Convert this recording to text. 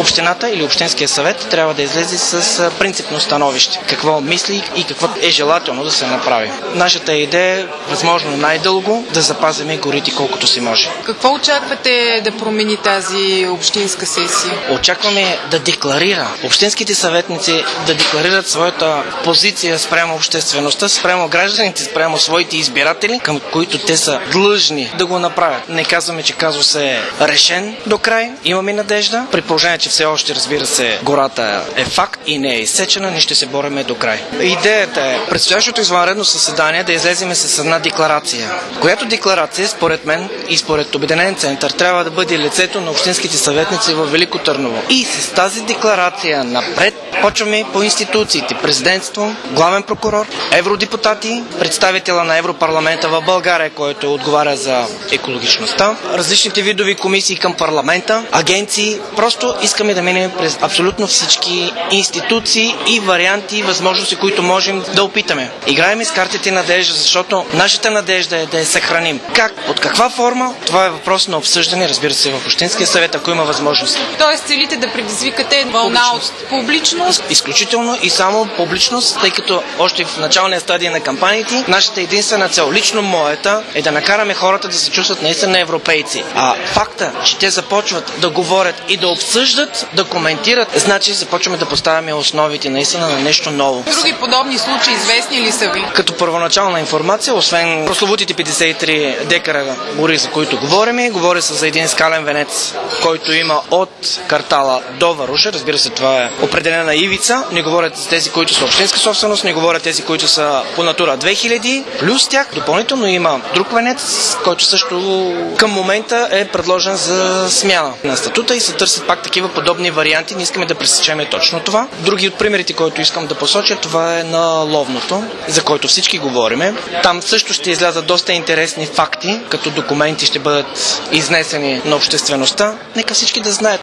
общината или общинския съвет трябва да излезе с принципно становище. Какво мисли и какво е желателно да се направи. Нашата идея е възможно най-дълго да запазим горите колкото си може. Какво очаквате да промени тази общинска сесия? Очакваме да декларира общинските съветници да декларират своята позиция спрямо обществеността, спрямо гражданите, спрямо своите избиратели, към които те са длъжни да го направят. Не казваме, че казус е решен до край. Имаме надежда. При положение, че все още, разбира се, гората е факт и не е изсечена, ние ще се бориме до край. Идеята е предстоящото извънредно заседание да излеземе с една декларация, която декларация, според мен и според Обединен център, трябва да бъде лицето на общинските съветници в Велико Търново. И с тази декларация напред почваме по институциите. Президентство, главен прокурор, евродепутати, представителя на Европарламента в България, който отговаря за екологичността, различните видови комисии към парламента, агенции. Просто искаме да минем през абсолютно всички институции и варианти и възможности, които можем да опитаме. Играем с картите надежда, защото нашата надежда е да я съхраним. Как? Под каква форма? Това е въпрос на обсъждане, разбира се, в Общинския съвет, ако има възможност. Тоест целите да предизвикате вълна от публичност? Изключително и само публичност, тъй като още в началния стадий на кампаниите нашата единствена цел, лично моята, е да накараме хората да се чувстват наистина европейци. А факта, че те започват да говорят и да обсъждат, да коментират, значи започваме да поставяме основите наистина на нещо ново. Други подобни случаи известни ли са ви? Като първоначална информация, освен прословутите 53 декара гори, за които говори се за един скален венец, който има от Картала до Варуша. Разбира се, това е определена ивица. Не говорят за тези, които са общинска собственост, не говорят тези, които са по Натура 2000. Плюс тях допълнително има друг венец, който също към момента е предложен за смяна на статута и се търсят пак такива подобни варианти. Не искаме да пресечеме точно това. Други от примерите, които искам да посоча, това е на Ловното, за който всички говориме. Там също ще излязат доста интересни факти, като документи ще бъдат изнесени на обществеността. Нека всички да знаят.